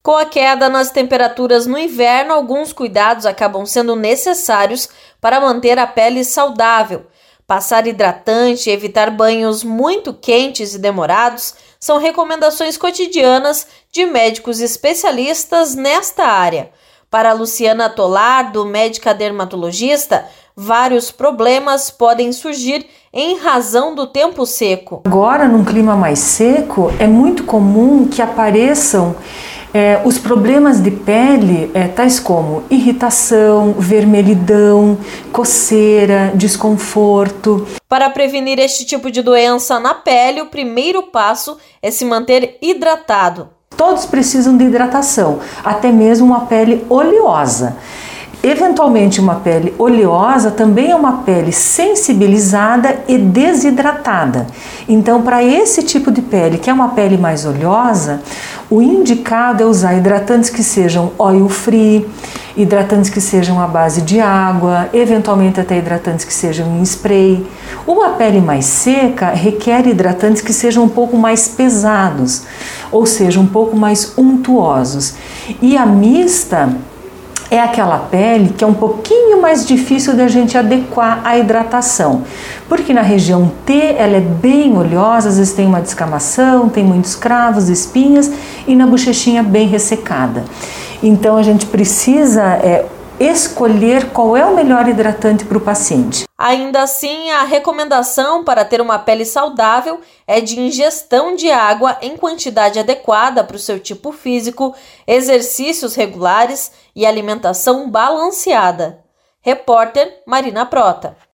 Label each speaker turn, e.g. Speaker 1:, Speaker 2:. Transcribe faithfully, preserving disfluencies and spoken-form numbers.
Speaker 1: Com a queda nas temperaturas no inverno, alguns cuidados acabam sendo necessários para manter a pele saudável. Passar hidratante e evitar banhos muito quentes e demorados são recomendações cotidianas de médicos especialistas nesta área. Para Luciana Tolardo, médica dermatologista, vários problemas podem surgir em razão do tempo seco.
Speaker 2: Agora, num clima mais seco, é muito comum que apareçam É, os problemas de pele, é, tais como irritação, vermelhidão, coceira, desconforto.
Speaker 1: Para prevenir este tipo de doença na pele, o primeiro passo é se manter hidratado.
Speaker 2: Todos precisam de hidratação, até mesmo uma pele oleosa. Eventualmente, uma pele oleosa também é uma pele sensibilizada e desidratada. Então, para esse tipo de pele, que é uma pele mais oleosa, o indicado é usar hidratantes que sejam oil free, hidratantes que sejam à base de água, eventualmente até hidratantes que sejam em spray. Uma pele mais seca requer hidratantes que sejam um pouco mais pesados, ou seja, um pouco mais untuosos. E a mista é aquela pele que é um pouquinho mais difícil da gente adequar à hidratação, porque na região T ela é bem oleosa, às vezes tem uma descamação, tem muitos cravos, espinhas, e na bochechinha bem ressecada. Então a gente precisa é, escolher qual é o melhor hidratante para o paciente.
Speaker 1: Ainda assim, a recomendação para ter uma pele saudável é de ingestão de água em quantidade adequada para o seu tipo físico, exercícios regulares e alimentação balanceada. Repórter Marina Prota.